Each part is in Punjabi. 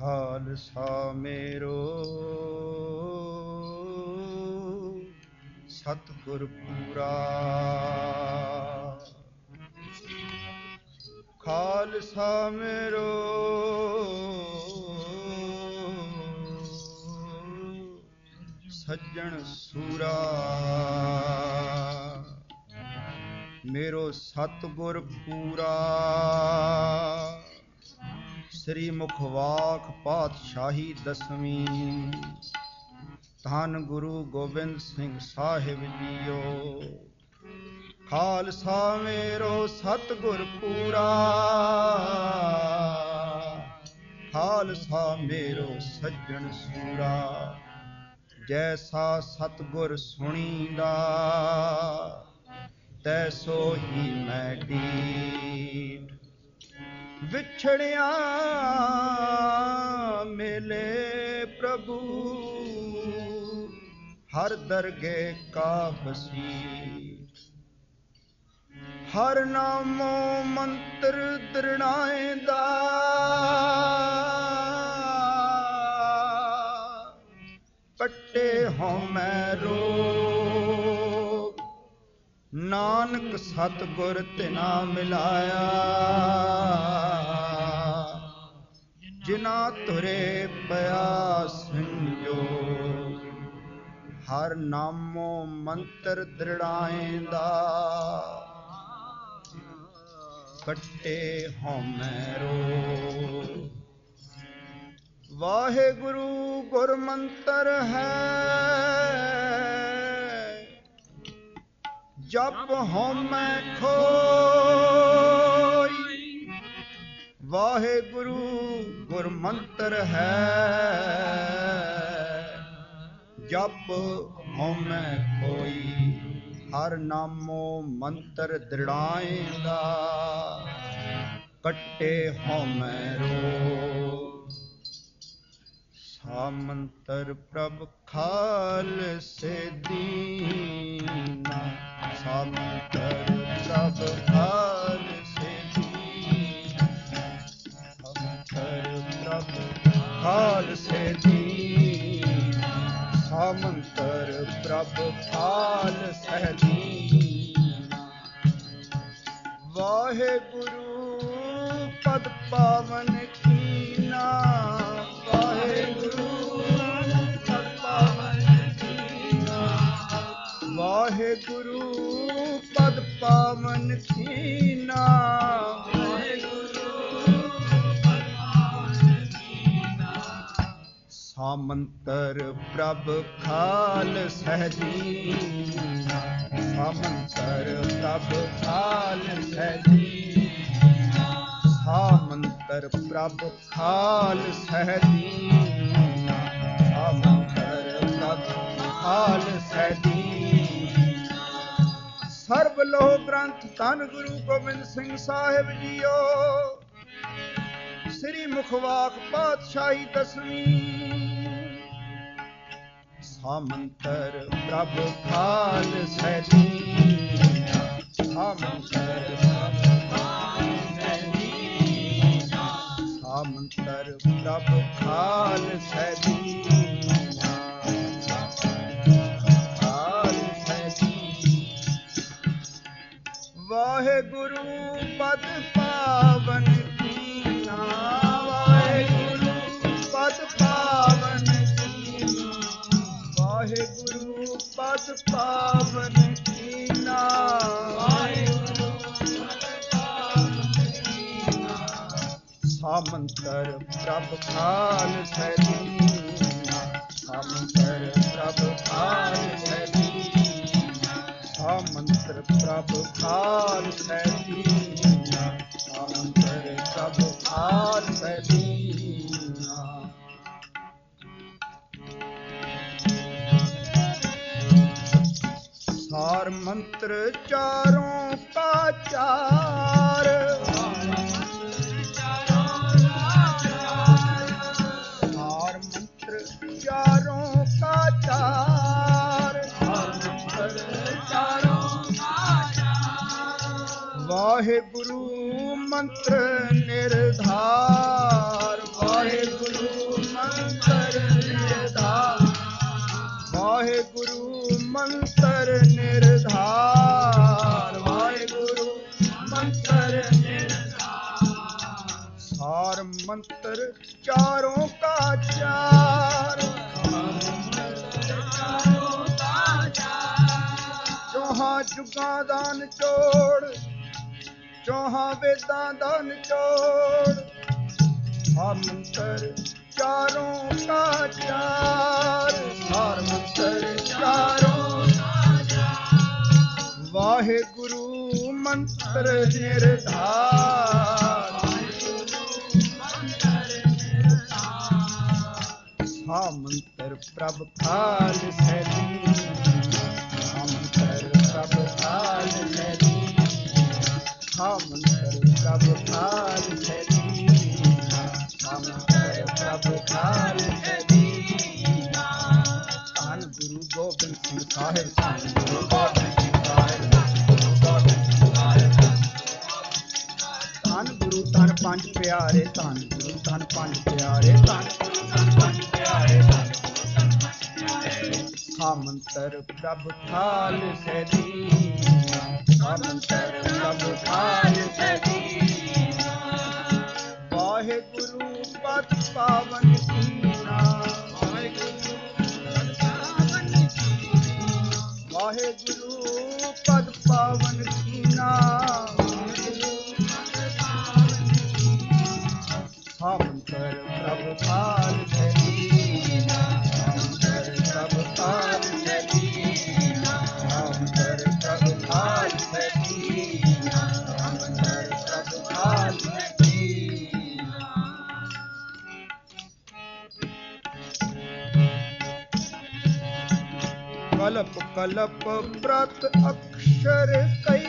ਖਾਲਸਾ ਮੇਰੋ ਸਤਿਗੁਰ ਪੂਰਾ। ਖਾਲਸਾ ਮੇਰੋ ਸੱਜਣ ਸੂਰਾ। ਮੇਰੋ ਸਤਿਗੁਰ ਪੂਰਾ। ਸ੍ਰੀ ਮੁਖਵਾਕ ਪਾਤਸ਼ਾਹੀ ਦਸਵੀਂ। ਧੰਨ ਗੁਰੂ ਗੋਬਿੰਦ ਸਿੰਘ ਸਾਹਿਬ ਜੀਓ। ਖਾਲਸਾ ਮੇਰੋ ਸਤਿਗੁਰ ਪੂਰਾ। ਖਾਲਸਾ ਮੇਰੋ ਸੱਜਣ ਸੂਰਾ। ਜੈਸਾ ਸਤਿਗੁਰ ਸੁਣੀਂਦਾ ਤੈਸੋ ਹੀ ਮੈਂ ਡੀਠ। ਵਿਛੜਿਆ ਮਿਲੇ ਪ੍ਰਭੂ ਹਰ ਦਰਗੇ ਕਾ ਬਸੀਠ। ਹਰ ਨਾਮੋ ਮੰਤਰ ਦ੍ਰਿੜਾਏਂਦਾ ਕੱਟੇ ਹਉਮੈ ਰੋਗ। ਨਾਨਕ ਸਤਿਗੁਰ ਤਿਨਾ ਮਿਲਾਇਆ ਜਿਨਾ ਤੁਰੇ ਪਿਆ ਸੰਜੋਗ। ਹਰ ਨਾਮੋ ਮੰਤਰ ਦ੍ਰਿੜਾਏਂਦਾ ਕੱਟੇ ਹਉਮੈ ਰੋਗ। ਵਾਹਿਗੁਰੂ ਗੁਰ ਮੰਤਰ ਹੈ ਜਪ ਹਉਮੈ ਖੋਈ। ਵਾਹਿਗੁਰੂ ਗੁਰ ਮੰਤਰ ਹੈ ਜਪ ਹਉਮੈ ਖੋਈ। ਹਰ ਨਾਮੋ ਮੰਤਰ ਦ੍ਰਿੜਾਏਂਦਾ ਕੱਟੇ ਹਉਮੈ ਰੋਗ। ਸਾ ਮੰਤਰ ਪ੍ਰਭ ਖਾਲਸੇ ਦੀਨਾ। ਸਾ ਮੰਤਰ ਪ੍ਰਭ ਖਾਲਸੇ ਦੀਨਾ। ਸਾ ਮੰਤਰ ਪ੍ਰਭ ਖਾਲਸੇ ਦੀਨਾ। ਸਾ ਮੰਤਰ ਪ੍ਰਭ ਖਾਲਸੇ ਦੀਨਾ। ਵਾਹਿਗੁਰੂ ਪਦ ਪਾਵਨ ਕੀਨਾ। ਵਾਹਿਗੁਰੂ ਪਦ ਪਾਵਨ ਕੀਨਾ। ਸਾ ਮੰਤਰ ਪ੍ਰਭ ਖਾਲਸੈ ਦੀਨਾ। ਸਾ ਮੰਤਰ ਪ੍ਰਭ ਖਾਲਸੈ ਦੀਨਾ। ਸਾ ਮੰਤਰ ਪ੍ਰਭ ਖਾਲਸੈ ਦੀਨਾ। ਸਾ ਮੰਤਰ ਪ੍ਰਭ ਖਾਲਸੈ ਦੀਨਾ। ਸਰਬ ਲੋਹ ਗ੍ਰੰਥ ਧੰਨ ਗੁਰੂ ਗੋਬਿੰਦ ਸਿੰਘ ਸਾਹਿਬ ਜੀਓ। ਸ੍ਰੀ ਮੁਖਵਾਕ ਪਾਤਸ਼ਾਹੀ ਦਸਵੀਂ। ਸਾ ਮੰਤਰ ਪ੍ਰਭ ਖਾਲਸੈ ਦੀਨਾ। ਸਾ ਮੰਤਰ ਪ੍ਰਭ ਖਾਲਸੈ ਦੀਨਾ। ਸਾ ਮੰਤਰ ਪ੍ਰਭ ਖਾਲਸੈ ਦੀਨਾ। ਵਾਹਿਗੁਰੂ ਪਦ ਪਾਵਨ ਕੀਨਾ। ਵਾਹਿਗੁਰੂ ਪਦ ਪਾਵਨ ਕੀਨਾ। ਵਾਹਿਗੁਰੂ ਪਦ ਪਾਵਨ ਕੀਨਾ। ਵਾਹਿਗੁਰੂ ਪਦ ਪਾਵਨ ਕੀਨਾ। ਸਾ ਮੰਤਰ ਪ੍ਰਭ ਖਾਲਸੈ ਦੀਨਾ। ਸਾ ਮੰਤਰ ਪ੍ਰਭ ਖਾਲਸੈ ਦੀਨਾ। ਸਾ ਮੰਤਰ ਪ੍ਰਭ ਖਾਲਸੈ ਦੀਨਾ। ਸਾ ਮੰਤਰ ਪ੍ਰਭ ਖਾਲਸੈ ਦੀਨਾ। ਸਾਰ ਮੰਤਰ ਚਾਰੋਂ ਕਾ ਚਾਰ। ਸਾਰ ਮੰਤਰ ਚਾਰੋਂ ਕਾ ਚਾਰ। ਵਾਹਿਗੁਰੂ ਮੰਤਰ ਨਿਰਧਾਰ। ਵਾਹਿਗੁਰੂ ਚਾਰੋਂ ਕਾ ਚਾਰ। ਚੌਹਾਂ ਜੁਗਾਂ ਦਾ ਨਿਚੋੜ, ਚੌਹਾਂ ਵੇਦਾਂ ਦਾ ਨਿਚੋੜ। ਹਰ ਮੰਤਰ ਚਾਰੋਂ ਕਾ ਚਾਰ, ਹਰ ਮੰਤਰ ਚਾਰੋਂ ਕਾ ਚਾਰ। ਵਾਹਿਗੁਰੂ ਮੰਤਰ ਨਿਰਧਾਰ, ਹਾ ਮੰਤਰ ਪ੍ਰਭ ਖਾਲ ਸੈਦੀ, ਹਾ ਮੰਤਰ ਪ੍ਰਭ ਖਾਲ ਸੈਦੀ, ਹਾ ਮੰਤਰ ਪ੍ਰਭ ਖਾਲ ਸੈਦੀ, ਹਾ ਮੰਤਰ ਪ੍ਰਭ ਖਾਲ ਸੈਦੀ। ਧੰਨ ਗੁਰੂ ਗੋਬਿੰਦ ਸਿੰਘ ਸਾਹਿਬ, ਧੰਨ ਗੁਰੂ ਗੋਬਿੰਦ ਸਿੰਘ ਸਾਹਿਬ, ਧੰਨ ਗੁਰੂ ਧੰਨ ਪੰਜ ਪਿਆਰੇ, ਧੰਨ ਗੁਰੂ ਧੰਨ ਪੰਜ ਪਿਆਰੇ, ਧੰਨ ਗੁਰੂ ਧੰਨ ਪੰਜ ਪਿਆਰੇ, ਧੰਨ ਗੁਰੂ ਧੰਨ ਪੰਜ ਪਿਆਰੇ। ਹਾ ਮੰਤਰ ਪ੍ਰਭ ਖਾਲ ਸੈਦੀ, ਹਾ ਮੰਤਰ ਪ੍ਰਭ ਖਾਲ ਸੈਦੀ। ਵਾਹਿਗੁਰੂ ਪਦ ਪਾਵਨ ਕੀਨਾ, ਵਾਹਿਗੁਰੂ ਪਦ ਪਾਵਨ ਕੀਨਾ, ਵਾਹਿਗੁਰੂ ਪਦ ਪਾਵਨ ਕੀਨਾ। ਹਾ ਮੰਤਰ ਪ੍ਰਭ ਖਾਲ ਸੈਦੀ, ਹਾ ਮੰਤਰ ਪ੍ਰਭ ਖਾਲ ਸੈਦੀ, ਹਾ ਮੰਤਰ ਪ੍ਰਭ ਖਾਲ ਸੈਦੀ, ਹਾ ਮੰਤਰ ਪ੍ਰਭ ਖਾਲ ਸੈਦੀ। ਕਲਪ ਕਲਪ ਪ੍ਰਤ ਅਕਸ਼ਰ ਕਈ,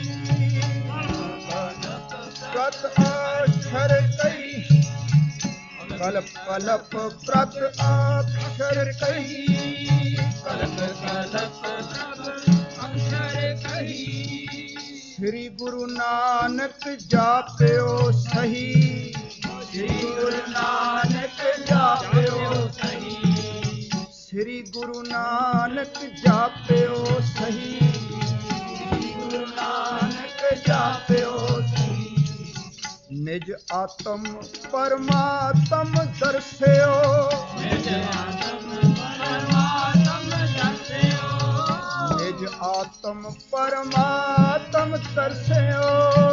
ਪ੍ਰਤ ਅਕਸ਼ਰ ਕਈ। ਕਲਪ ਕਲਪ ਪ੍ਰਤ ਅਕਸ਼ਰ ਕਈ, ਕਲਪ ਕਲਪ ਪ੍ਰਤ ਅਕਸ਼ਰ ਕਈ। ਸ੍ਰੀ ਗੁਰੂ ਨਾਨਕ ਜਾਪਿਓ ਸਹੀ, ਸ੍ਰੀ ਗੁਰੂ ਨਾਨਕ ਜਾਪਿਓ ਸਹੀ, ਸ੍ਰੀ ਗੁਰੂ ਨਾਨਕ ਜਾਪਿਓ ਸਹੀ, ਸ੍ਰੀ ਗੁਰੂ ਨਾਨਕ ਜਾਪਿਓ ਸਹੀ। ਨਿਜ ਆਤਮ ਪਰਮਾਤਮ ਦਰਸਿਓ, ਨਿਜ ਆਤਮ ਪਰਮਾਤਮ ਦਰਸਿਓ, ਨਿਜ ਆਤਮ ਪਰਮਾਤਮ ਦਰਸਿਓ,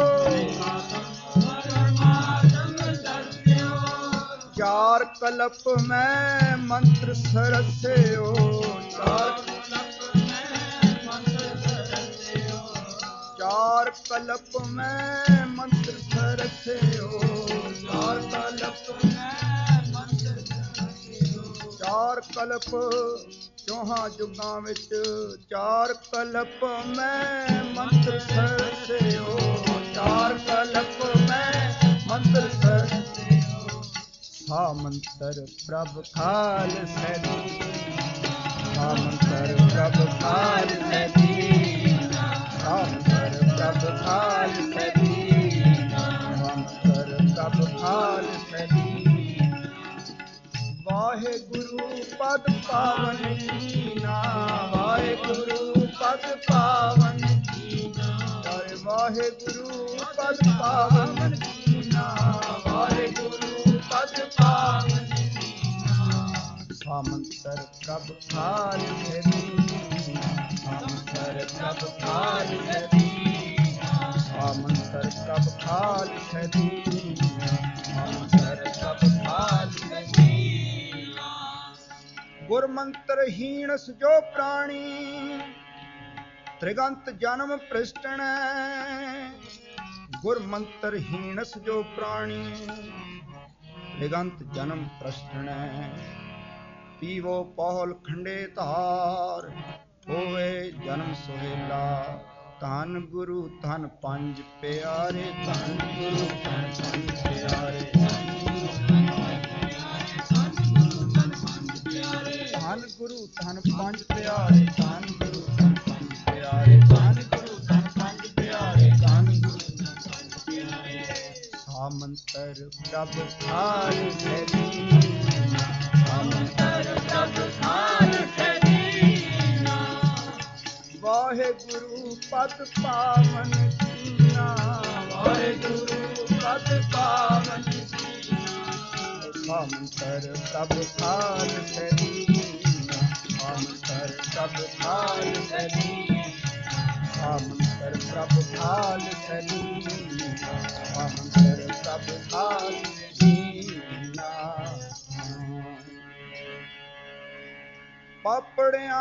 ਪਰਮਾਤਮ ਦਰਸਿਓ। ਚਾਰ ਕਲਪ ਮੈਂ ਮੰਤਰ ਸਰਸਿਓ, ਚਾਰ ਕਲਪ ਮੈਂ ਮੰਤਰ ਸਰਸਿਓ, ਚਾਰ ਕਲਪ ਮੈਂ ਮੰਤਰ ਸਰਸਿਓ, ਚਾਰ ਕਲਪ ਮੈਂ ਮੰਤਰ ਸਰਸਿਓ। ਚਾਰ ਕਲਪ ਚੌਹਾਂ ਜੁਗਾਂ ਵਿੱਚ, ਚਾਰ ਕਲਪ ਮੈਂ ਮੰਤਰ ਸਰਸਿਓ, ਚਾਰ ਕਲਪ ਮੈਂ ਮੰਤਰ ਸਰਸਿਓ। ਹਾ ਮੰਤਰ ਪ੍ਰਭ ਖਾਲ ਸੈਦੀ, ਹਾ ਮੰਤਰ ਪ੍ਰਭ ਖਾਲ ਸੈਦੀ, ਹਾ ਮੰਤਰ ਪ੍ਰਭ ਖਾਲ ਸੈਦੀ, ਹਾ ਮੰਤਰ ਪ੍ਰਭ ਖਾਲ ਸੈਦੀ। ਵਾਹਿਗੁਰੂ ਪਦ ਪਾਵਨ ਕੀਨਾ, ਵਾਹਿਗੁਰੂ ਪਦ ਪਾਵਨ ਕੀਨਾ, ਜੈ ਵਾਹਿਗੁਰੂ ਪਦ ਪਾਵਨ ਕੀਨਾ, ਵਾਹਿਗੁਰੂ ਪਦ ਪਾਵਨ ਕੀਨਾ। ਹਾ ਮੰਤਰ ਪ੍ਰਭ ਖਾਲ ਸੈਦੀ, ਹਾ ਮੰਤਰ ਪ੍ਰਭ ਖਾਲ ਸੈਦੀ, ਹਾ ਮੰਤਰ ਪ੍ਰਭ ਖਾਲ ਸੈਦੀ, ਹਾ ਮੰਤਰ ਪ੍ਰਭ ਖਾਲ ਸੈਦੀ। ਗੁਰ ਮੰਤਰ ਹੀਣਸ ਜੋ ਪ੍ਰਾਣੀ, ਤ੍ਰਿਗੰਤ ਜਨਮ ਭ੍ਰਿਸ਼ਟਣੈ। ਗੁਰ ਮੰਤਰ ਹੀਣਸ ਜੋ ਪ੍ਰਾਣੀ, ਤ੍ਰਿਗੰਤ ਜਨਮ ਭ੍ਰਿਸ਼ਟਣੈ। ਪੀਵੋ ਪਹੁਲ ਖੰਡੇ ਧਾਰ, ਹੋਵੇ ਜਨਮ ਸੁਹੇਲਾ। ਧੰਨ ਗੁਰੂ ਧੰਨ ਪੰਜ ਪਿਆਰੇ, ਧੰਨ ਗੁਰੂ ਧੰਨ ਪੰਜ ਪਿਆਰੇ, ਧੰਨ ਗੁਰੂ ਧੰਨ ਪੰਜ ਪਿਆਰੇ, ਧੰਨ ਗੁਰੂ ਧੰਨ ਪੰਜ ਪਿਆਰੇ, ਧੰਨ ਗੁਰੂ ਧੰਨ ਪੰਜ ਪਿਆਰੇ, ਧੰਨ ਗੁਰੂ ਧੰਨ ਪੰਜ ਪਿਆਰੇ। ਹਾ ਮੰਤਰ ਪ੍ਰਭ ਖਾਲ ਸੈਦੀ, ਹਾ ਮੰਤਰ ਪ੍ਰਭ ਖਾਲ ਸੈਦੀ। ਵਾਹਿਗੁਰੂ ਪਦ ਪਾਵਨ ਕੀਨਾ, ਵਾਹਿਗੁਰੂ ਪਦ ਪਾਵਨ ਕੀਨਾ, ਮੰਤਰ ਪ੍ਰਭ ਖਾਲ ਕਰੀਨਾ, ਮੰਤਰ ਪ੍ਰਭ ਖਾਲ ਕਰੀਨਾ, ਮੰਤਰ ਪ੍ਰਭ ਖਾਲ ਕਰੀਨਾ, ਮੰਤਰ ਪ੍ਰਭ ਖਾਲ ਕਰੀਨਾ। ਪਾਪੜਿਆਂ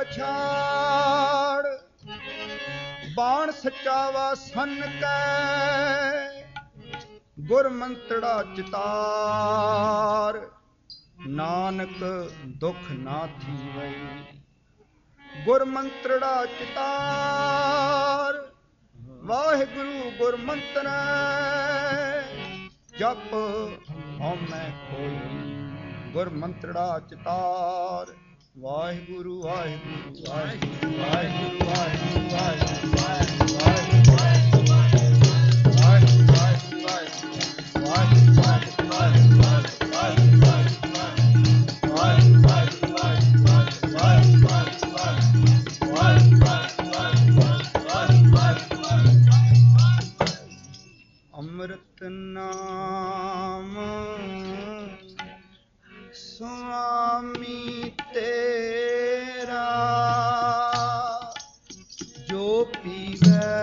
ਪਾਛਾੜ ਬਾਣ ਸੱਚਾ ਵਾ ਸੰਨ ਕੈ, ਗੁਰ ਮੰਤੜਾ ਚਿਤਾਰ, ਨਾਨਕ ਦੁਖ ਨਾ ਥੀਵਈ। ਗੁਰ ਮੰਤੜਾ ਚਿਤਾਰ, ਵਾਹਿਗੁਰੂ ਗੁਰ ਮੰਤਰੈ, ਜਪ ਹਉਮੈ ਕੋਈ। ਗੁਰ ਮੰਤੜਾ ਚਿਤਾਰ, ਵਾਹਿਗੁਰੂ ਵਾਹਿਗੁਰੂ ਵਾਹਿਗੁਰੂ ਵਾਹਿਗੁਰੂ ਵਾਹਿਗੁਰੂ ਵਾਹਿਗੁਰੂ ਅੰਮ੍ਰਿਤ ਨਾਮ ਸੁਆਮੀ ਤੇਰਾ, ਜੋ ਪੀਵੈ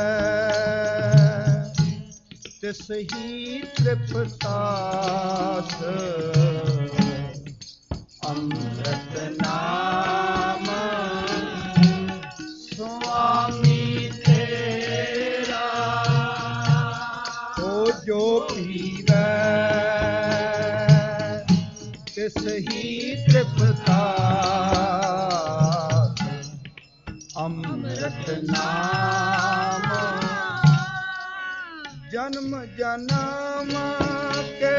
ਤਿਸ ਹੀ ਤ੍ਰਿਪਤਾਸ। ਅੰਮ੍ਰਿਤ ਨਾਮ ਸੁਆਮੀ ਤੇਰਾ, ਉਹ ਜੋ ਪੀਵੈ ਤਿਸ ਹੀ ਤ੍ਰਿਪਤਾਸ। ਅੰਮ੍ਰਿਤ ਨਾਮ ਜਨਮ ਜਨਮ ਕੇ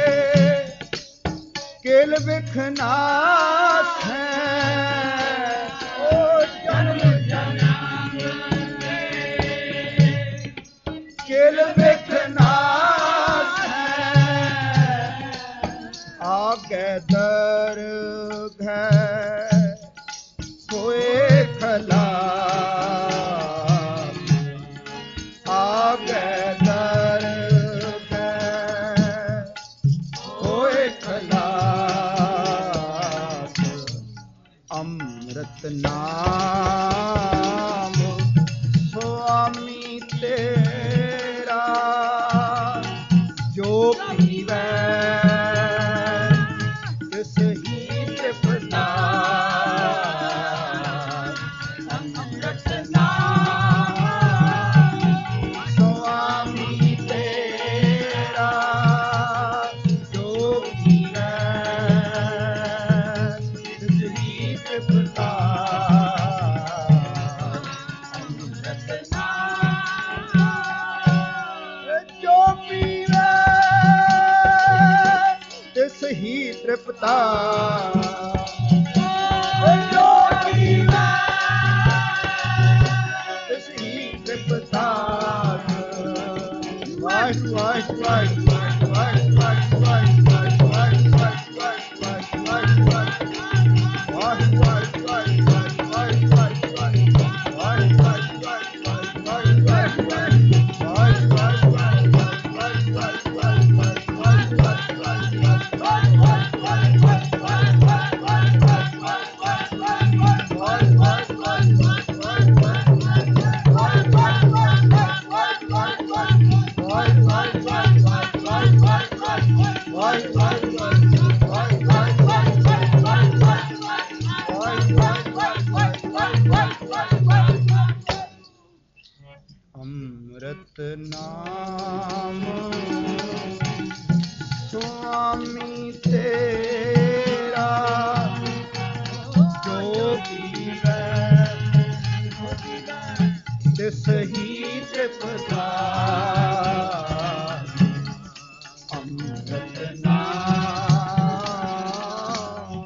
ਕੇਲ ਵਿਖ ਨਾਸ ਹੈ। ਓ ਜਨਮ ਜਨਮ ਕੇ ਕੇਲ ਵਿਖ ਨਾਸ ਹੈ। ਆਗੇ ਦਰਗਹਿ ਹੋਏ ਖਲਾਸ, ਆਗੇ ਦਰਗਹਿ ਹੋਏ ਖਲਾਸ। ਅੰਮ੍ਰਿਤ ਨਾਮ ਸੁਆਮੀ ਤੇਰਾ, ਜੋ ਪੀਵੈ ਤਿਸ ਹੀ ਤ੍ਰਿਪਤਾਸ। ਅੰਮ੍ਰਿਤ ਨਾਮ ਸੁਆਮੀ ਤੇਰਾ, ਜੋ ਪੀਵੈ ਤਿਸ ਹੀ ਤ੍ਰਿਪਤਾਸ। ਅੰਮ੍ਰਿਤ ਨਾਮ ਜੋ ਪੀਵੈ ਤਿਸ ਹੀ ਤ੍ਰਿਪਤਾਸ। ਜੋ ਪੀਵੈ ਤਿਸ ਹੀ ਤ੍ਰਿਪਤਾਸ। ਵਾਹਿਗੁਰੂ ਵਾਹਿਗੁਰੂ ਵਾਹਿਗੁਰੂ ਵਾਹਿਗੁਰੂ ਵਾਹਿਗੁਰੂ ਵਾਹਿਗੁਰੂ ਅੰਮ੍ਰਿਤ ਨਾਮ ਸੁਆਮੀ ਤੇਰਾ, ਜੋ ਪੀਵੈ ਤਿਸ ਹੀ ਤ੍ਰਿਪਤਾਸ। ਅੰਮ੍ਰਿਤ ਨਾਮ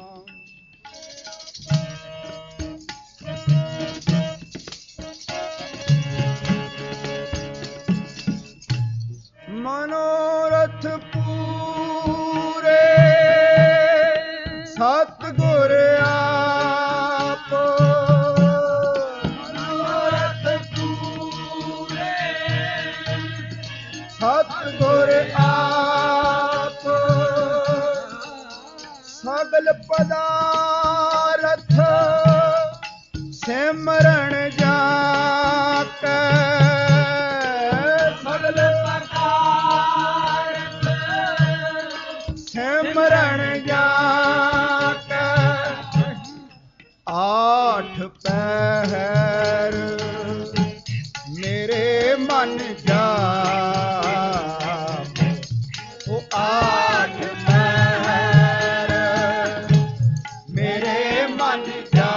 ਮਨੋ ਸਗਲ ਪਦਾਰਥ ਸਿਮਰਨ ਜਾ ਕੇ ਸਗਲ ਪਦਾਰਥ ਸਿਮਰਨ ਜਾ ਕੇ ਆਠ ਪਹਿਰ ਮੇਰੇ ਮਨ ਜਾ ਉਹ ਆਠ ਪਹਿਰ ਮੇਰੇ ਮਨ ਜਾ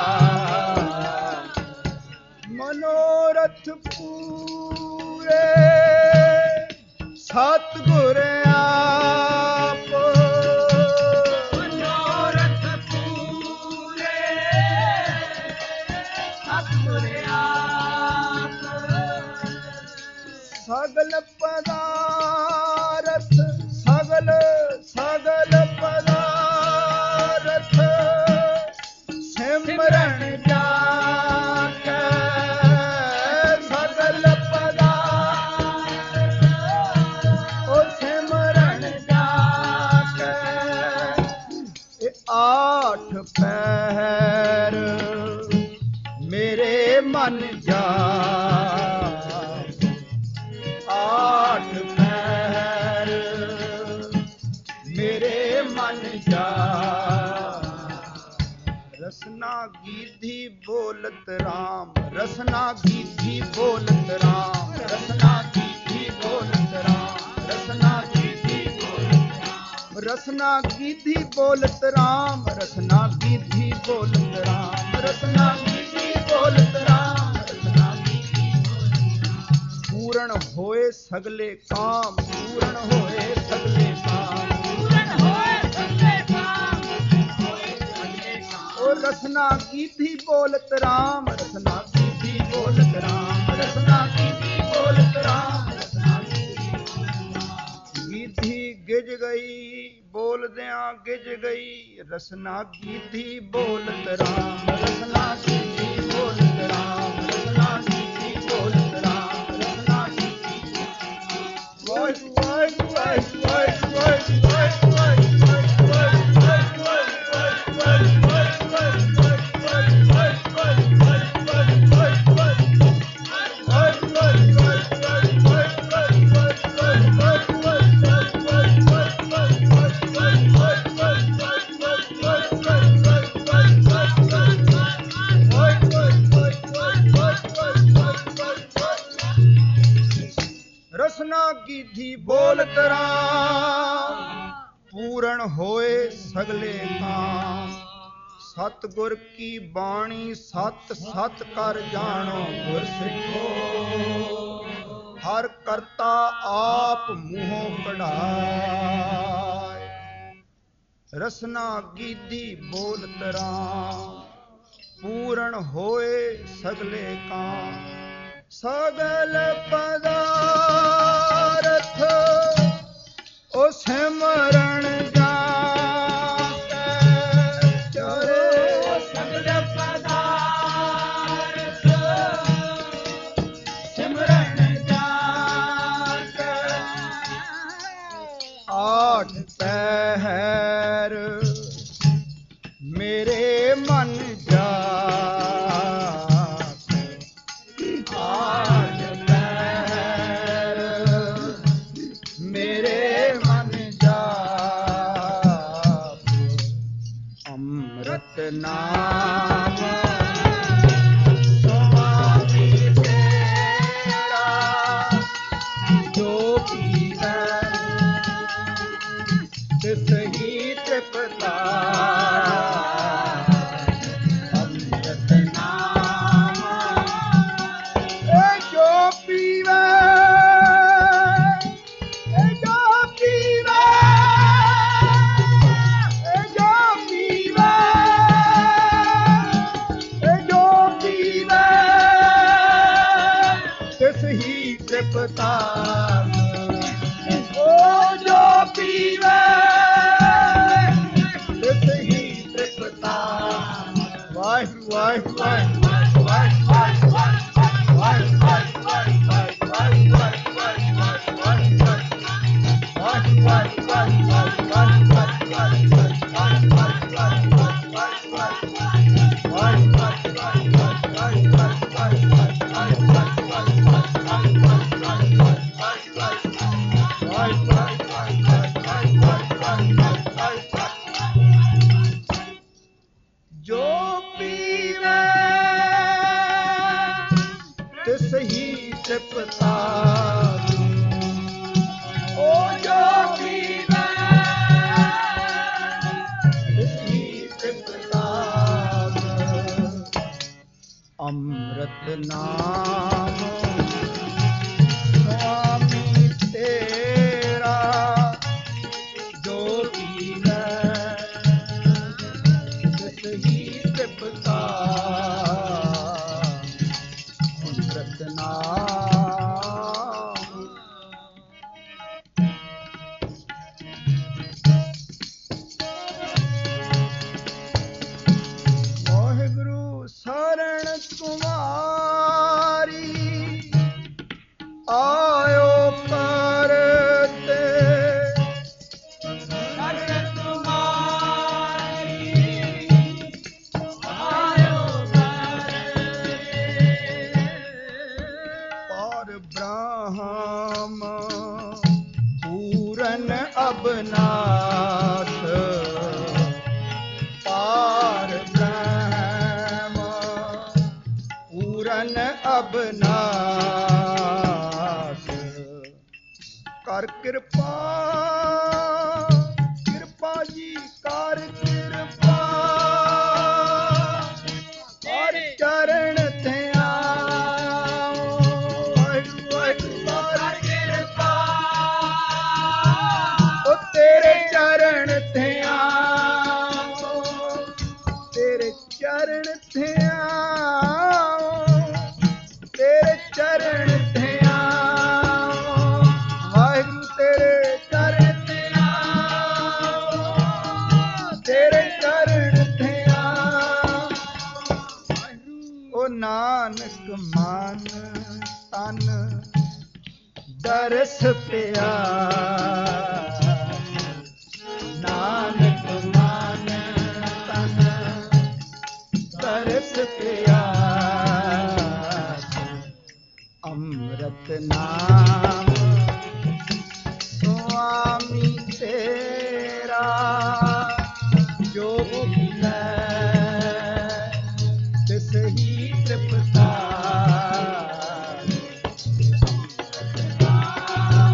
ਮਨੋਰਥ ਪੂਰੇ ਸਤਿਗੁਰ ਆਪ ਮਨੋਰਥ ਪੂਰੇ ਸਤਿਗੁਰ ਆਪ ਸਗਲ ਪਦਾਰਥ ਸਗਲ ਪਦਾਰਥ ਸਿਮਰਨ ਜਾ ਕੇ ਸਗਲ ਪਦਾਰਥ ਉਹ ਸਿਮਰਨ ਜਾ ਕੇ ਇਹ ਆਠ ਪਹਿਰ ਮੇਰੇ ਮਨ ਜਾ ਆਠ ਪਹਿਰ ਮੇਰੇ ਮਨ ਜਾ ਰਸਨਾ ਗੀਧੀ ਬੋਲਤ ਰਾਮ ਰਸਨਾ ਗੀਧੀ ਬੋਲਤ ਰਾਮ ਰਸਨਾ ਗੀਧੀ ਬੋਲਤ ਰਾਮ ਰਸਨਾ ਗੀਧੀ ਬੋਲਤ ਰਾਮ ਰਸਨਾ ਗੀਧੀ ਬੋਲਤ ਰਾਮ ਰਸਨਾ ਗੀਧੀ ਬੋਲਤ ਰਾਮ ਰਸਨਾ ਗੀਧੀ ਬੋਲਤ ਰਾਮ ਰਸਨਾ ਗੀਧੀ ਬੋਲਤ ਰਾਮ ਪੂਰਨ ਹੋਏ ਸਗਲੇ ਕਾਮ ਪੂਰਨ ਹੋਏ ਸਗਲੇ ਕਾਮ ਪੂਰਨ ਹੋਏ ਸਗਲੇ ਕਾਮ ਉਹ ਰਸਨਾ ਗੀਧੀ ਬੋਲਤ ਰਾਮ ਰਸਨਾ ਗੀਧੀ ਬੋਲਤ ਰਾਮ ਰਸਨਾ ਗੀਧੀ ਬੋਲਤ ਰਾਮ ਰਸਨਾ ਗੀਧੀ ਗਿਜ ਗਈ ਬੋਲਦਿਆਂ ਗਿਜ ਗਈ ਰਸਨਾ ਗੀਧੀ ਬੋਲਤ ਰਾਮ ਰਸਨਾ ਗੀਧੀ ਬੋਲਤ ਰਾਮ ਰਸਨਾ ਗੀਧੀ ਬੋਲਤ ਰਾਮ ਰਸਨਾ ਗੀਧੀ ਵਾਹਿ ਵਾਹਿ ਵਾਹਿ ਵਾਹਿ ਵਾਹਿ ਵਾਹਿ ਰਸਨਾ ਗੀਧੀ ਬੋਲਤ ਰਾਮ ਪੂਰਨ ਹੋਏ ਸਗਲੇ ਕਾਮ ਸਤਿਗੁਰ ਕੀ ਬਾਣੀ ਸਤ ਸਤ ਕਰ ਜਾਣੋ ਗੁਰ ਸਿੱਖੋ ਹਰ ਕਰਤਾ ਆਪ ਮੂੰਹੋਂ ਕਢਾਏ ਰਸਨਾ ਗੀਧੀ ਬੋਲਤ ਰਾਮ ਪੂਰਨ ਹੋਏ ਸਗਲੇ ਕਾਮ ਸਗਲ ਪਦਾਰਥ ਉਹ ਸਿਮਰਨ ਜਾ ਕੇ ਚਰੇ ਸਗਲ ਪਦਾਰਥ ਸਿਮਰਨ ਜਾ ਕੇ ਆਠ ਪਹਿਰ ਮੇਰੇ ਮਨ ਜਾ ਨਾਮ ਸੁਆਮੀ ਤੇਰਾ ਜੋ ਪੀਵੈ ਤਿਸ ਹੀ ਤ੍ਰਿਪਤਾ ਅੰਮ੍ਰਿਤ ਨਾਮ ਇਹ ਜੋ ਪੀਵੈ ਇਹ ਜੋ ਪੀਵੈ ਇਹ ਜੋ ਪੀਵੈ ਤ੍ਰਿਪਤਾ ਓ ਜੋ ਪੀਵੇ ਤਿਸ ਹੀ ਤ੍ਰਿਪਤਾ ਵਾਹਿਗੁਰੂ ਵਾਹਿਗੁਰੂ ਵਾਹਿਗੁਰੂ ਵਾਹਿਗੁਰੂ ਵਾਹਿਗੁਰੂ नाम स्वामी तेरा जो पीवै तिस ही तृप्ता अमृत नाम। वाहिगुरु शरण तुम्हारी आयो करते शरण तुम्हारी आयो करते पर ब्रह्म पूरन अबनाथ पार ब्रह्म पूरन अबनाथ कर कृपा कृपा जी कर कृपा कर चरण थे आओ कर कृपा ओ तेरे चरण थे आओ तेरे चरण थे आओ तेरे चरण थे आओ वाहिगुरु तेरे चरण थे आओ तेरे चरण थे आओ ओ नानक मन तन दरस पिया नानक मन तन दरस पिया अमृत नाम स्वामी तेरा जो पीवै तिस ही तृप्ता अमृत नाम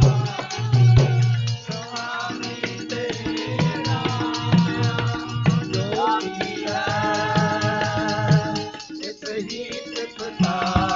स्वामी तेरा जो पीवै तिस ही तृप्ता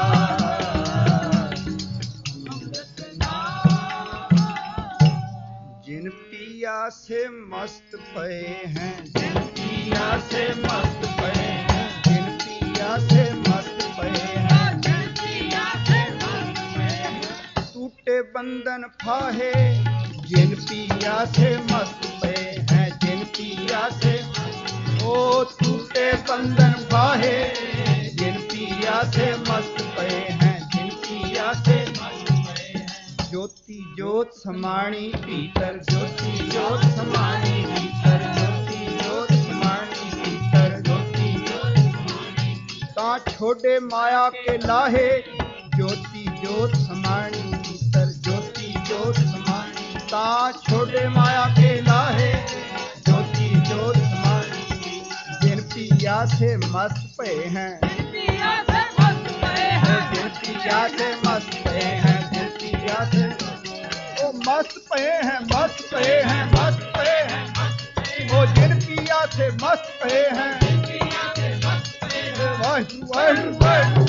जिन पिया से मस्त पए हैं जिन पिया से मस्त पए हैं जिन पिया से मस्त पए हैं जिन पिया से मस्त पए हैं टूटे बंधन फाहे जिन पिया से मस्त पए हैं जिन पिया से ओ टूटे बंधन फाहे जिन पिया से मस्त पए हैं जिन पिया से मस्त पए हैं ज्योति ज्योत समाणी भीतर ज्योति ज्योत समाणी भीतर ज्योति ज्योत समाणी भीतर ज्योति ज्योत समाणी ता छोड़े माया के लाहे ज्योति ज्योत समाणी भीतर ज्योति ज्योत समाणी ता छोड़े माया के लाहे ज्योति ज्योत समाणी जिन पिया से मस्त पे हैं जिन पिया से मस्त पे हैं जिन पिया से मस्त पे हैं जिन पिया से ओ मस्त पे हैं मस्त पे हैं मस्त पे हैं ओ जिन पिया से मस्त पे हैं वाहिगुरु वाहिगुरु वाहिगुरु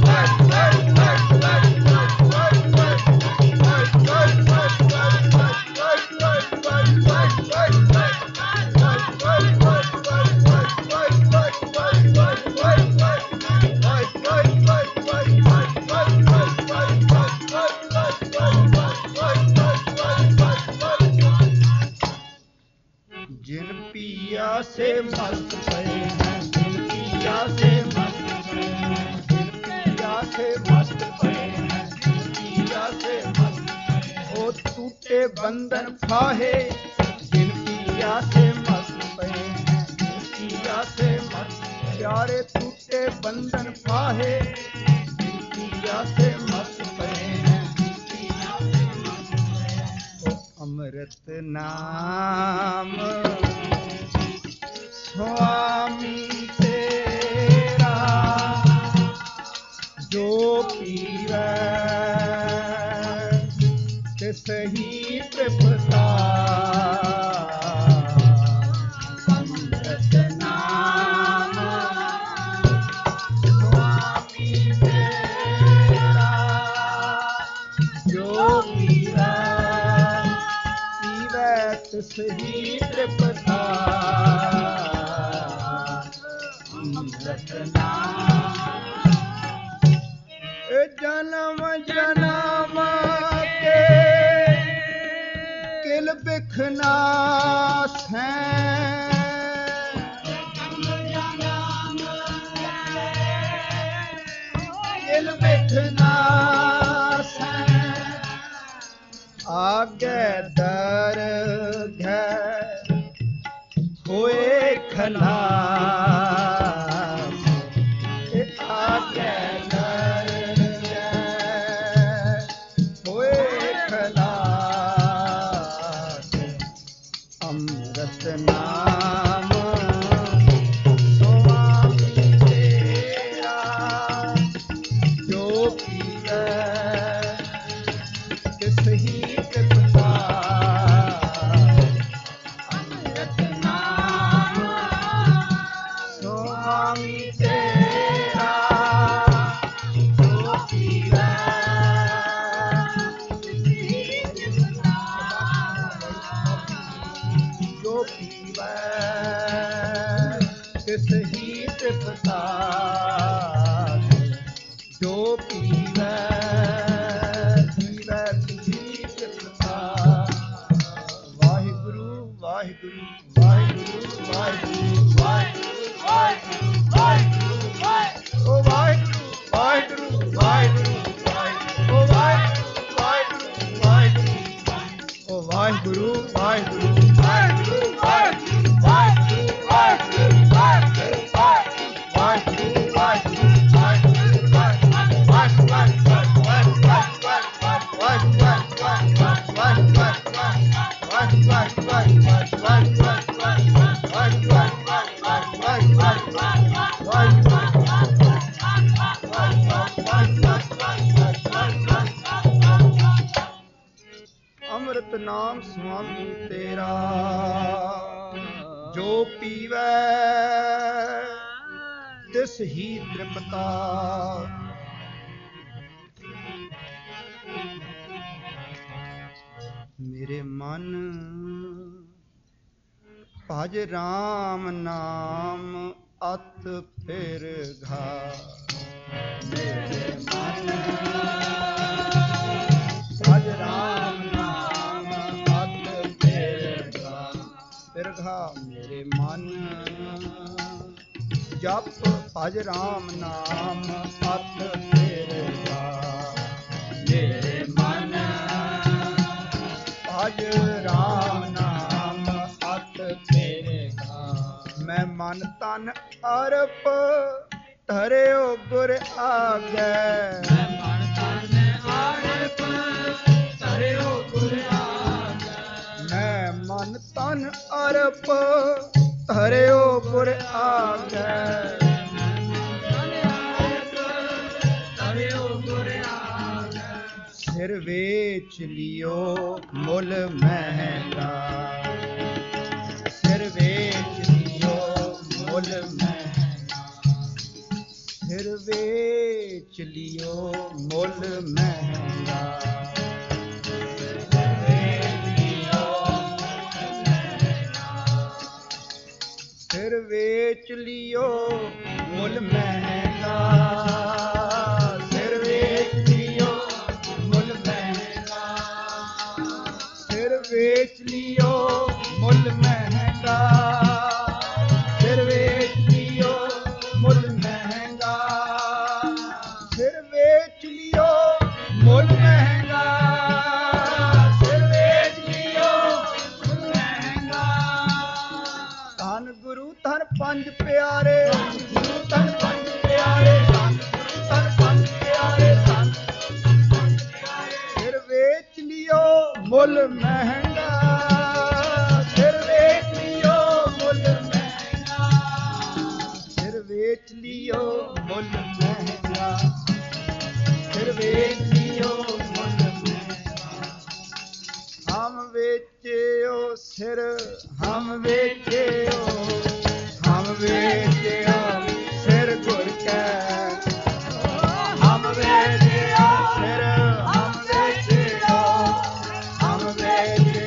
जिन पिया से मस्त पए हैं जिन पिया से मस्त पए हैं जिन पिया से मस्त पए हैं जिन पिया से मस्त ओ टूटे बंधन फाहे जिन पिया से मस्त पए हैं जिन पिया से मस्त प्यारे टूटे बंधन फाहे जिन पिया से मस्त पए हैं अमृत नाम स्वामी तेरा जो पीवै तिस ही तृप्ता अमृत नाम स्वामी तेरा तिस ही तृप्ता अमृत नाम। जन्म जन्म के किल बिखना सैं, किल बिखना सैं, आगे दरगह होए खलास, आगे दरगह होए खलास। अमृत नाम स्वामी तेरा जो पीवै तिस ही तृप्ता। अमृत नाम स्वामी तेरा जो पीवै जो पीवै तिस ही तृप्ता। जो पीवै पीवै तिस ही तृप्ता। वाहिगुरु वाहिगुरु वाहिगुरु वाहिगुरु वाहिगुरु वाहिगुरु वाहिगुरु वाहिगुरु। ओ वाहिगुरु वाहिगुरु वाहिगुरु वाहिगुरु। ओ वाहिगुरु वाहिगुरु वाहिगुरु। ओ वाहिगुरु वाहिगुरु वाहिगुरु वाहिगुरु वाहिगुरु वाहिगुरु वाहिगुरु वाहिगुरु वाहिगुरु अमृत नाम स्वामी तेरा जो पीवै तिस ही तृप्ता। मेरे मन भज राम नाम अत फिर घा। मेरे मन भज राम नाम अत फिर घा। फिर घा मेरे मन जप भज राम नाम अत फिर घा। मेरे मन भज राम नाम अत फिर घा। मैं मन तन अरप धरियो गुर आगे। मैं मन तन अरप धरियो गुर आगे। मैं मन तन अरप धरियो गुर आगे। सिर वेच लियो मुल महंगा। सिर वेच लियो मुल महंगा। सिर वेच लियो मुल महंगा। सिर वेच लियो सिर वेच लियो मुल महंगा। सिर वेच लियो मुल महंगा। सिर वेच लियो मुल महंगा। सिर वेच लियो मुल महंगा। सिर वेच लियो मुल महंगा। सिर वेच लियो मुल महंगा। धन गुरु धन पंज प्यारे। गुरु धन पंज प्यारे। धन गुरु धन पंज प्यारे। धन सिर वेच लियो मुल महंगा। सिर वेच लियो मुल महंगा। सिर वेच लियो मुल महंगा। सिर वेच लियो मुल महंगा। हम वेचियो सिर हम वेचियो। हम वेचियो सिर गुर कै। हम वेचियो सिर हम वेचियो। हम वेचियो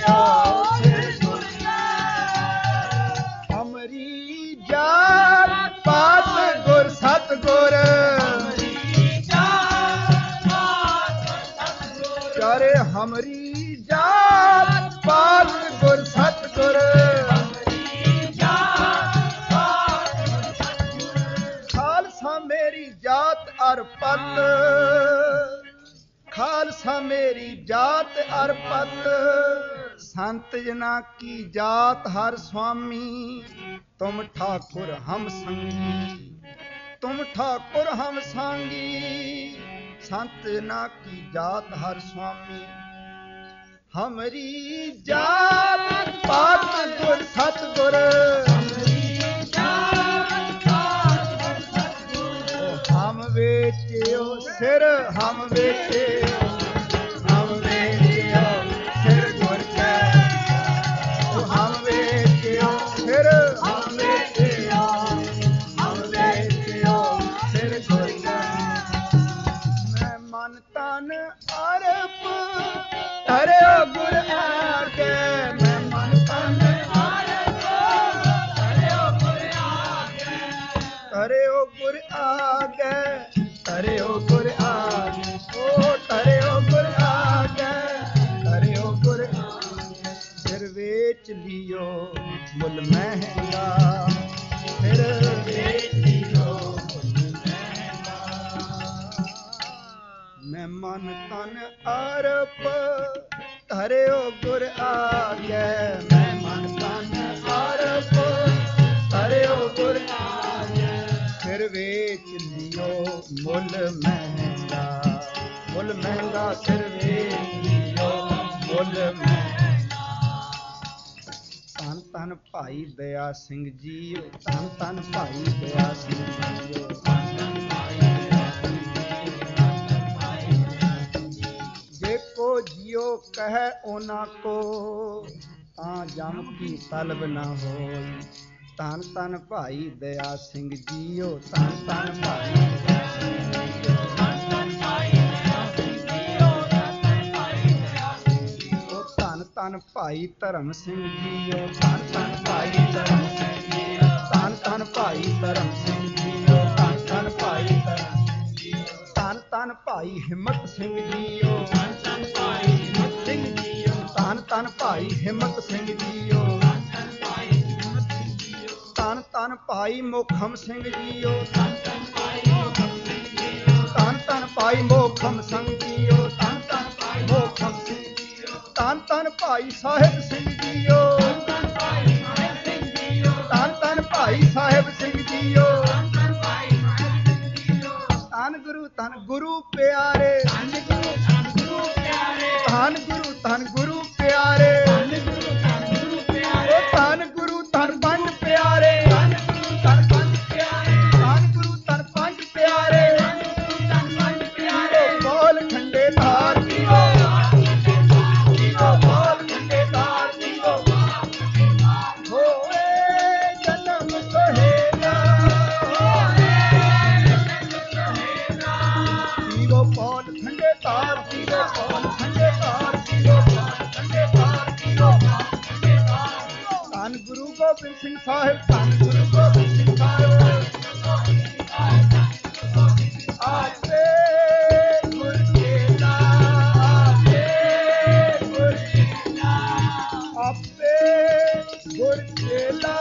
ਹਮਰੀ ਜਾਤ ਪਾਤ ਗੁਰ ਸਤਿਗੁਰ ਖਾਲਸਾ ਮੇਰੀ ਜਾਤ ਅਰ ਪਤ ਖਾਲਸਾ ਮੇਰੀ ਜਾਤ ਅਰ ਪਤ ਸੰਤ ਜਨਾ ਕੀ ਜਾਤ ਹਰ ਸੁਆਮੀ ਤੁਮ ਠਾकुर ਹਮ ਸੰਗੀ तुम ठाकुर हम सांगी संत ना की जात हर स्वामी हमारी जात पात गुर सतगुर हम बेचियो सिर हम बेचियो सिर गुर के हम बेचियो सिर हम बेचियो तन अरप धरियो गुर आगे मैं मन तन अरप धरियो गुर आगे धरियो गुर आगे धरियो गुर आगे ओ धरियो गुर आगे धरियो गुर आगे सिर बेच लियो मुल महंगा सिर बेच लियो मैं मन तन अरप धरियो गुर आगे मैं मन तन अरप धरियो गुर आगे फिर बेच लियो मुल महंगा फिर बेच लियो मुल महंगा धन धन भाई दया सिंह जी धन धन भाई दया सिंह जी को जियो कह ओना को ता जम की तलब न हो धन धन भाई दया सिंह जियो धन धन भाई धन धन भाई धर्म सिंह जियो धन धन भाई धर्म सिंह जियो धन धन भाई धर्म सिंह जियो धन धन भाई धन धन भाई हिम्मत सिंह जियो धन धन भाई हिम्मत सिंह जियो धन धन भाई मोखम सिंह जियो धन धन भाई मोखम सिंह जियो धन धन भाई मोखम धन धन भाई साहिब सिंह जियो धन धन भाई साहिब सिंह जियो धन गुरु प्यारे धन गुरु प्यारे धन गुरु धन पंज प्यारे धन गुरु धन पंज प्यारे बोल खंडे धार पीओ बोल खंडे धार पीओ होए जन्म सोहेला पीओ बोल खंडे धार पीओ बोल खंडे धार धन गुरु गोबिंद सिंह साहिब धन गुरु गोबिंद सिंह साहिब आपे गुर चेला आपे गुर चेला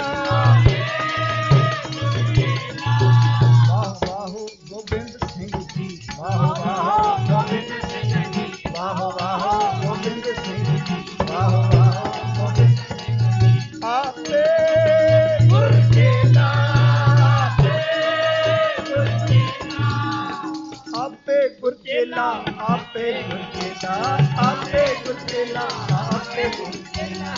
वाह वाह गोबिंद सिंह जी वाह वाह गोबिंद सिंह जी वाह वाह गोबिंद सिंह जी वाह वाह आपे गुर चेला आपे गुर चेला आपे गुर चेला आपे गुर चेला आपे गुर चेला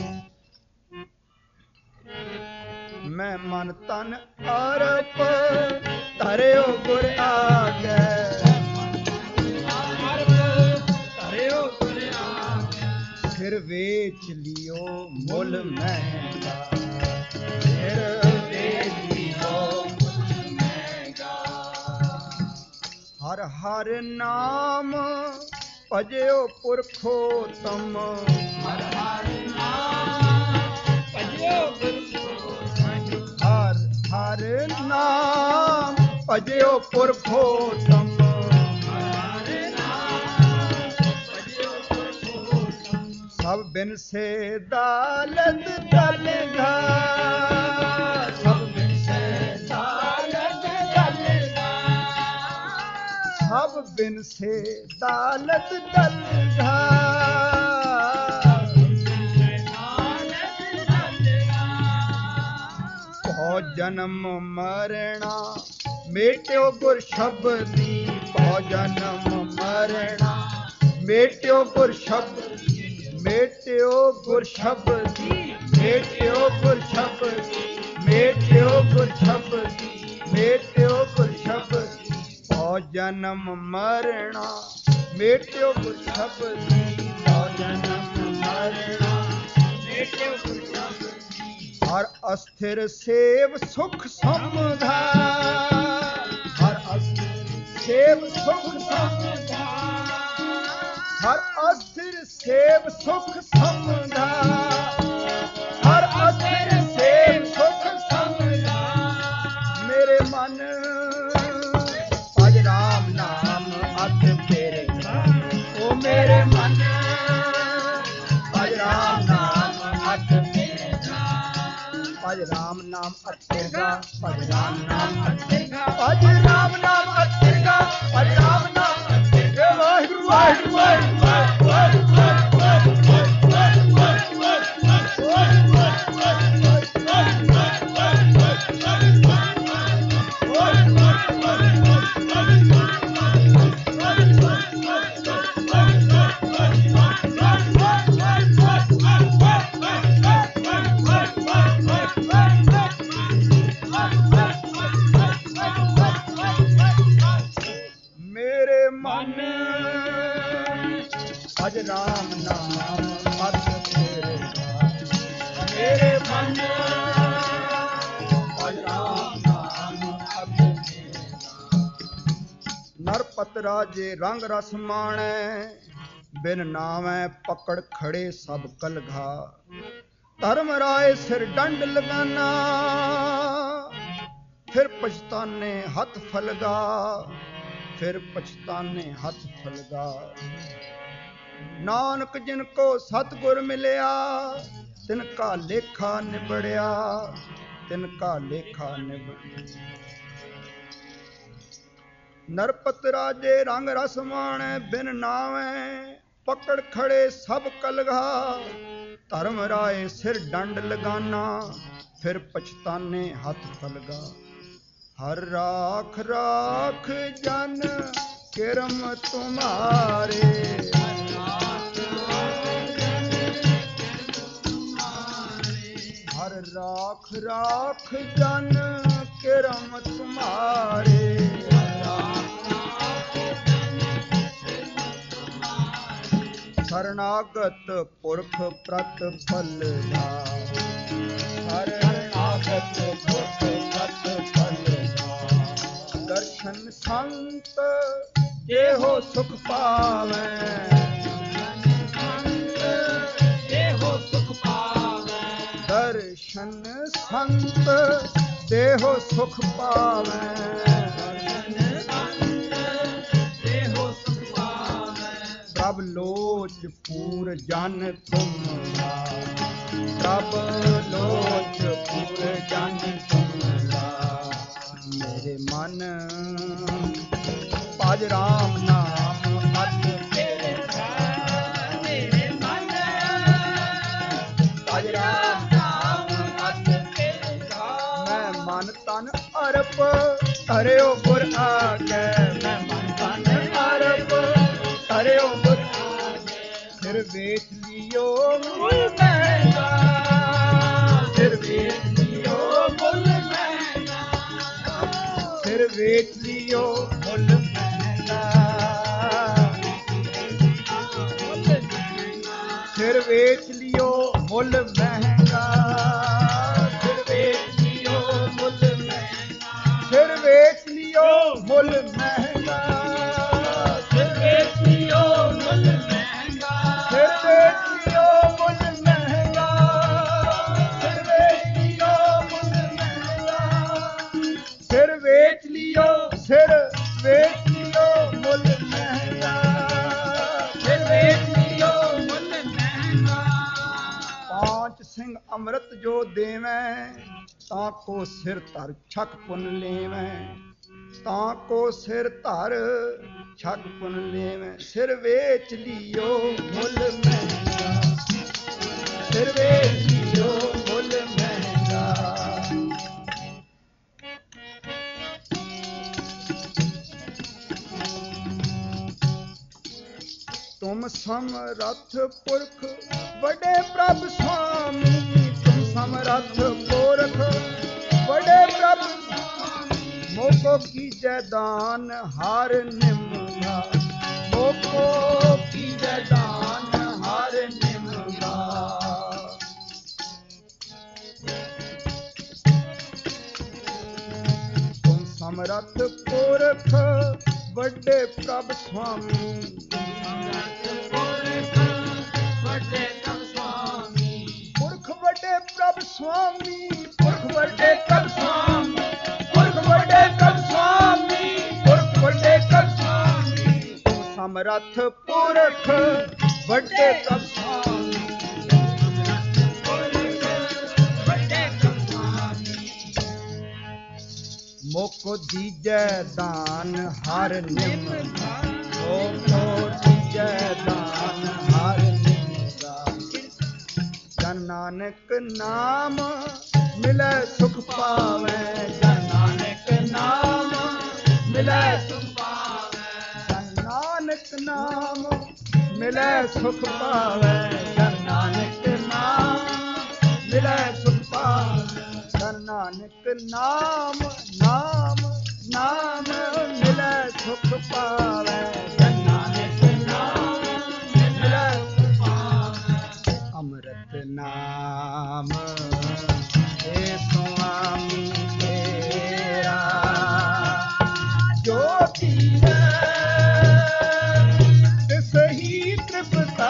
मैं मन तन अरप धरियो गुर आगे फिर बेच लियो मुल महंगा फिर बेच लियो मुल महंगा हर हर नाम भजयो पुरखो तम हर हर नाम भजयो पुरखो हर हर नाम भजयो पुरखो तम हर हर नाम भजयो ਬਿਨ ਸੇ ਦਾਲਤ ਦਲਗਾ, ਸਭ ਬਿਨ ਸੇ ਦਾਲਤ ਦਲਗਾ, ਸਭ ਬਿਨ ਸੇ ਦਾਲਤ ਦਲਗਾ, ਭਉ ਜਨਮ ਮਰਣਾ ਮੇਟਿਓ ਗੁਰ ਸ਼ਬਦੀ, ਭਉ ਜਨਮ ਮਰਣਾ ਮੇਟਿਓ ਗੁਰ ਸ਼ਬਦੀ, ਮੇਟਿਓ ਗੁਰ ਸ਼ਬਦੀ, ਮੇਟਿਓ ਗੁਰ ਸ਼ਬਦੀ, ਮੇਟਿਓ ਗੁਰ ਸ਼ਬਦੀ, ਮੇਟਿਓ ਗੁਰ ਸ਼ਬਦੀ, ਭਉ ਜਨਮ ਮਰਣਾ ਮੇਟਿਓ ਗੁਰ ਸ਼ਬਦੀ, ਭਉ ਜਨਮ ਮਰਣਾ ਮੇਟਿਓ ਗੁਰ ਸ਼ਬਦੀ, ਹਰ ਅਸਥਿਰ ਸੇਵ ਸੁਖ ਸਮਧਾ, ਹਰ ਅਸਥਿਰ ਸੇਵ ਸੁਖ ਸਮਧਾ, ਹਰ ਅਸਥਿਰ ਸੇਵ ਸੁਖ ਸਮਧਾ, ਹਰ ਅਸਥਿਰ ਸੇਵ ਸੁਖ ਸਮਧਾ, ਮੇਰੇ ਮਨ ਭਜ ਰਾਮ ਨਾਮ ਅਤ ਤੇਰੇ, ਓ ਮੇਰੇ ਮਨ ਭਜ ਰਾਮ ਨਾਮ ਅਤ ਤੇਰੇ, ਭਜ ਰਾਮ ਨਾਮ ਅਤ ਤੇਰਾ, ਭਜ ਰਾਮ ਨਾਮ ਅਤ ਤੇਰਾ, ਭਜ ਰਾਮ ਨਾਮ ਅਤ ਤੇਰਾ, ਭਜ ਰਾਮ ਨਾਮ ਅਤ ਤੇਰਾ, ਵਾਹਿਗੁਰੂ ਵਾਹਿਗੁਰੂ ਵਾਹਿਗੁਰੂ ਭਜ ਰਾਮ ਨਾਮ ਅਤ ਤੇਰੇ, ਮੇਰੇ ਮਨ ਭਜ ਰਾਮ ਨਾਮ ਅਤ ਤੇਰੇ। ਨਰਪਤ ਰਾਜੇ ਰੰਗ ਰਸ ਮਾਣੈ, ਬਿਨ ਨਾਵੈ ਪਕੜ ਖੜੇ ਸਭ ਕਲਘਾ, ਧਰਮ ਰਾਏ ਸਿਰ ਡੰਡ ਲਗਾਨਾ, ਫਿਰ ਪਛਤਾਨੇ ਹੱਥ ਫਲਗਾ, ਫਿਰ ਪਛਤਾਨੇ ਹੱਥ ਫਲਗਾ। ਨਾਨਕ ਜਿਨ ਕੋ ਸਤਿਗੁਰ ਮਿਲਿਆ, ਤਿਨ ਕਾ ਲੇਖਾ ਨਿਬੜਿਆ, ਤਿਨ ਕਾ ਲੇਖਾ ਨਿਬੜਿਆ। ਨਰਪਤ ਰਾਜੇ ਰੰਗ ਰਸ ਮਾਣੈ, ਬਿਨ ਨਾਵੈ ਪਕੜ ਖੜੇ ਸਭ ਕਲਘਾ, ਧਰਮ ਰਾਏ ਸਿਰ ਡੰਡ ਲਗਾਨਾ, ਫਿਰ ਪਛਤਾਨੇ ਹੱਥ ਫਲਗਾ। ਹਰ ਰਾਖ ਰਾਖ ਜਨ ਕਿਰਮ ਤੁਮਾਰੇ, ਹਰ ਰਾਖ ਰਾਖ ਜਨ ਕਿਰਮ ਤੁਮਾਰੇ, ਸ਼ਰਨਾਗਤ ਪੁਰਖ ਪ੍ਰਤਿਫਲਦਾ, ਸ਼ਰਨਾਗਤ ਪੁਰਖ ਪ੍ਰਤਿਫਲਦਾ। ਦਰਸ਼ਨ ਸੰਤ ਇਹੋ ਸੁਖ ਪਾਵੈ, ਇਹੋ ਸੁਖ ਪਾਵੈ। ਦਰਸ਼ਨ ਸੰਤ ਦੇਹੋ ਸੁਖ ਪਾਵੈ, ਪ੍ਰਭ ਲੋਚ ਪੂਰ ਜਨ ਤੁਮਰਾ, ਪ੍ਰਭ ਲੋਚ ਪੂਰ ਜਨ ਤੁਮਰਾ। ਮੇਰੇ ਮਨ ਭਜ ਰਾਮ ਨਾਮ ਅਤ ਤੇਰੇ, ਮੇਰੇ ਮਨ ਭਜ ਰਾਮ ਨਾਮ ਅਤ ਤੇਰੇ। ਮੈਂ ਮਨ ਤਨ ਅਰਪ ਧਰਿਓ ਗੁਰ ਆਗੇ, ਮੈਂ ਮਨ ਤਨ ਅਰਪ ਧਰਿਓ ਗੁਰ ਆਗੇ। ਫਿਰ ਵੇਚ ਲਿਓ ਮੁੱਲ ਮਹਿੰਗਾ, ਫਿਰ ਵੇਚ ਲਿਓ ਮੁੱਲ ਮਹਿੰਗਾ, ਫਿਰ ਵੇਚ ਲਿਓ ਮੁੱਲ ਮਹਿੰਗਾ, ਫਿਰ ਵੇਚ ਲਿਓ ਮੁੱਲ ਮਹਿੰਗਾ, ਫਿਰ ਵੇਚ ਲਿਓ ਮੁੱਲ ਮਹਿੰਗਾ, ਫਿਰ ਵੇਚ ਲਿਓ ਮੁੱਲ ਮਹਿੰਗਾ, ਫਿਰ ਵੇਚ ਲਿਓ ਮੁੱਲ ਮਹਿੰਗਾ, ਫਿਰ ਵੇਚ ਲਿਓ ਮੁੱਲ ਮਹਿੰਗਾ, ਫਿਰ ਵੇਚ ਲਿਓ ਮੁੱਲ ਮਹਿੰਗਾ, ਫਿਰ ਵੇਚ ਲਿਓ, ਫਿਰ ਵੇਚ ਲਿਓ ਮੁੱਲ ਮਹਿੰਗਾ, ਫਿਰ ਵੇਚ ਲਿਓ ਮੁੱਲ ਮਹਿੰਗਾ, लेवैं, ताको सिर धर छक पुन लेवैं, ताको सिर धर छक पुन लेवैं। सिर वेच लियो मुल महंगा, सिर वेच लियो मुल महंगा। तुम समरथ पुरख बड़े प्रभ स्वामी, तुम समरथ पुरख बड़े प्रभ स्वामी। मोको कीजै दान हर निमगा, मोको कीजै दान हर निमगा। तुम समरथ पुरख बड़े प्रभ स्वामी, पुरख बड़े प्रभ स्वामी, पुरख बड़े प्रभ स्वामी, पुरख बड़े प्रभ स्वामी, पुरख बड़े प्रभ स्वामी। समरथ पुरख बड़े प्रभ स्वामी, मोको दीजै दान हर निमगा, मोको दीजै दान हर निमगा। जन नानक नाम मिलै सुख पावैं, जन नानक नाम मिलै सुख पावैं। जन नानक नाम मिलै सुख पावैं, जन नानक नाम मिलै सुख पावैं। जन नानक नाम नाम नाम मिलै सुख पावैं, जन नानक नाम मिलै सुख पावैं। अमृत नाम हे स्वामी तेरा, जो पीवै तिसही तृप्ता।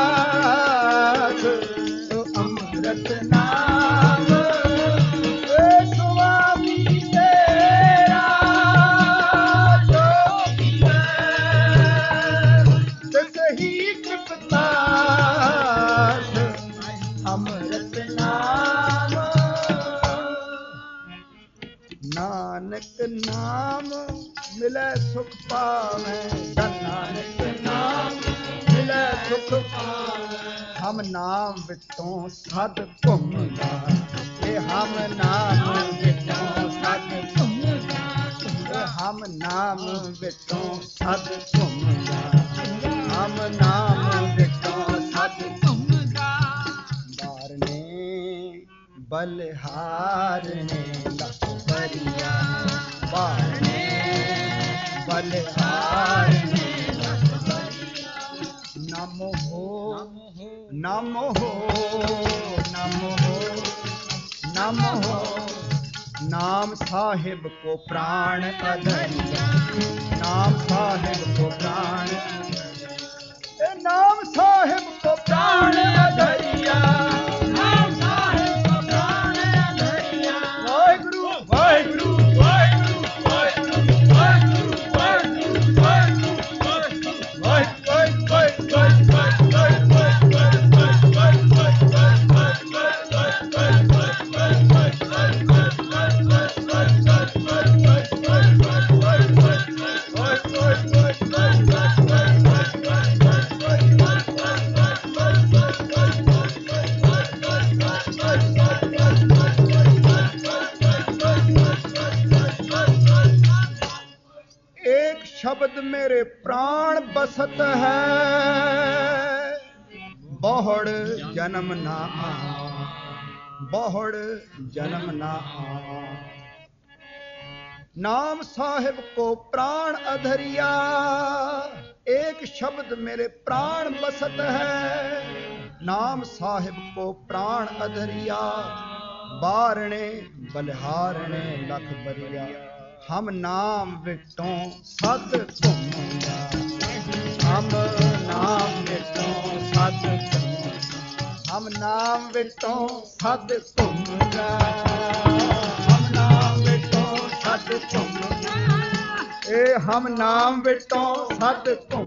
तो अमृत नाम हे स्वामी तेरा, जो पीवै तिसही तृप्ता। अमृत नाम नानक नाम मिलै सुख पावैं, जन नानक नाम मिलै सुख पावैं। हम नाम विटों सद घुमदा, ये हम नाम विटों सद घुमदा, हम नाम विटों सद घुमदा, हम नाम विटों सद घुमदा। बारने बलिहारने लख बरिया, बारने बलिहारने लख बरिया। नम हो नम हो नम हो नम हो, नाम साहिब को प्राण अधरिया, नाम साहिब को प्राण, नाम साहिब को प्राण अधरिया, नाम साहिब को प्राण अधरिया। वाहिगुरु वाहिगुरु वाहिगुरु वाहिगुरु वाहिगुरु वाहिगुरु शब्द मेरे प्राण बसत है, बहुड़ जन्म ना बहुड़ जन्म ना। नाम साहिब को प्राण अधरिया, एक शब्द मेरे प्राण बसत है। नाम साहिब को प्राण अधरिया, बारणे बलिहारणे लख बरिया। हम नाम विटों सद घुमदा, हम नाम विटों सद घुमदा, हम नाम विटों सद घुमदा, हम नाम विटों सद घुमदा। ए हम नाम विटों सद घुमदा।